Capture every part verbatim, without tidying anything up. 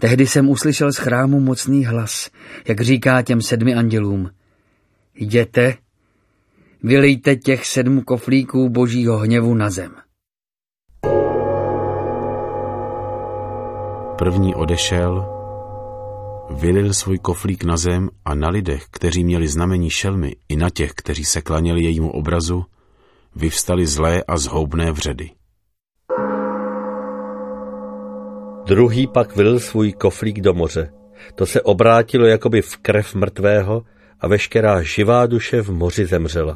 Tehdy jsem uslyšel z chrámu mocný hlas, jak říká těm sedmi andělům: Jděte, vylejte těch sedm koflíků božího hněvu na zem. První odešel, vylil svůj koflík na zem a na lidech, kteří měli znamení šelmy, i na těch, kteří se klaněli jejímu obrazu, vyvstaly zlé a zhoubné vředy. Druhý pak vylil svůj koflík do moře. To se obrátilo jakoby v krev mrtvého a veškerá živá duše v moři zemřela.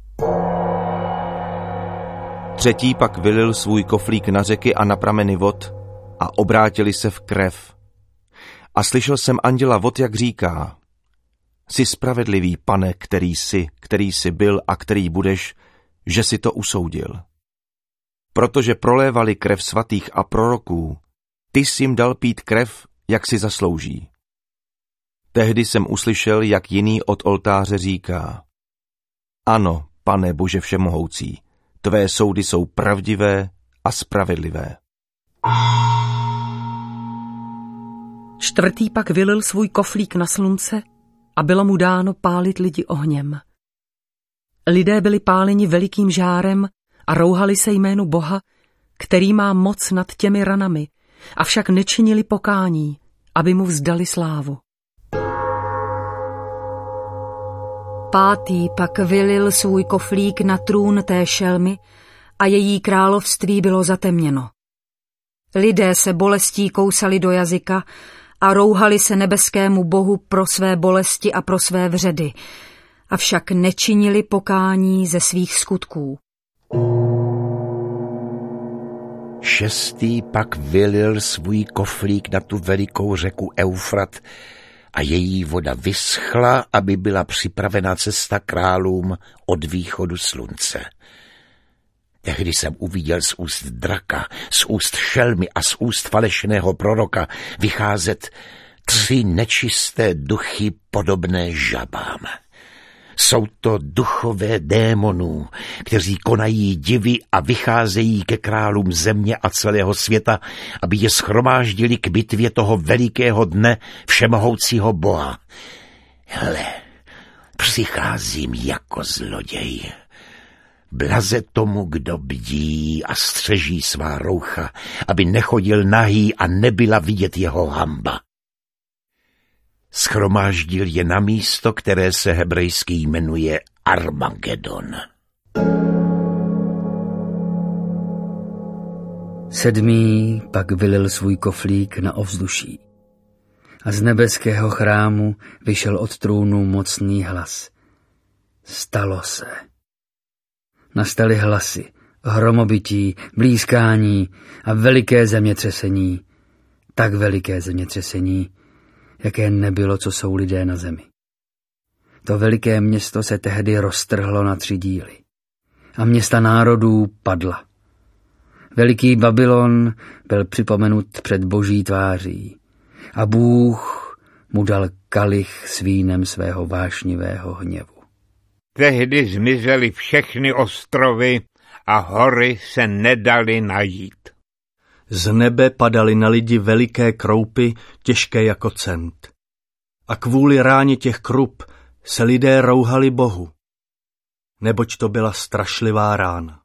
Třetí pak vylil svůj koflík na řeky a na prameny vod a obrátili se v krev. A slyšel jsem anděla vod, jak říká: Jsi spravedlivý, Pane, který jsi, který jsi byl a který budeš, že si to usoudil. Protože prolévali krev svatých a proroků, ty jsi jim dal pít krev, jak si zaslouží. Tehdy jsem uslyšel, jak jiný od oltáře říká: Ano, Pane Bože všemohoucí, tvé soudy jsou pravdivé a spravedlivé. Čtvrtý pak vylil svůj koflík na slunce a bylo mu dáno pálit lidi ohněm. Lidé byli páleni velikým žárem a rouhali se jménu Boha, který má moc nad těmi ranami, avšak nečinili pokání, aby mu vzdali slávu. Pátý pak vylil svůj koflík na trůn té šelmy a její království bylo zatemněno. Lidé se bolestí kousali do jazyka a rouhali se nebeskému Bohu pro své bolesti a pro své vředy, avšak nečinili pokání ze svých skutků. Šestý pak vylil svůj koflík na tu velikou řeku Eufrat a její voda vyschla, aby byla připravena cesta králům od východu slunce. Tehdy jsem uviděl z úst draka, z úst šelmy a z úst falešného proroka vycházet tři nečisté duchy podobné žabám. Jsou to duchové démonů, kteří konají divy a vycházejí ke králům země a celého světa, aby je shromáždili k bitvě toho velikého dne všemohoucího Boha. Hele, přicházím jako zloděj. Blaze tomu, kdo bdí a střeží svá roucha, aby nechodil nahý a nebyla vidět jeho hanba. Schromáždil je na místo, které se hebrejsky jmenuje Armagedon. Sedmý pak vylil svůj koflík na ovzduší. A z nebeského chrámu vyšel od trůnu mocný hlas. Stalo se. Nastaly hlasy, hromobití, blízkání a veliké zemětřesení. Tak veliké zemětřesení, jaké nebylo, co jsou lidé na zemi. To veliké město se tehdy roztrhlo na tři díly a města národů padla. Veliký Babylon byl připomenut před boží tváří a Bůh mu dal kalich s vínem svého vášnivého hněvu. Tehdy zmizely všechny ostrovy a hory se nedaly najít. Z nebe padaly na lidi veliké kroupy, těžké jako cent. A kvůli ráně těch krup se lidé rouhali Bohu, neboť to byla strašlivá rána.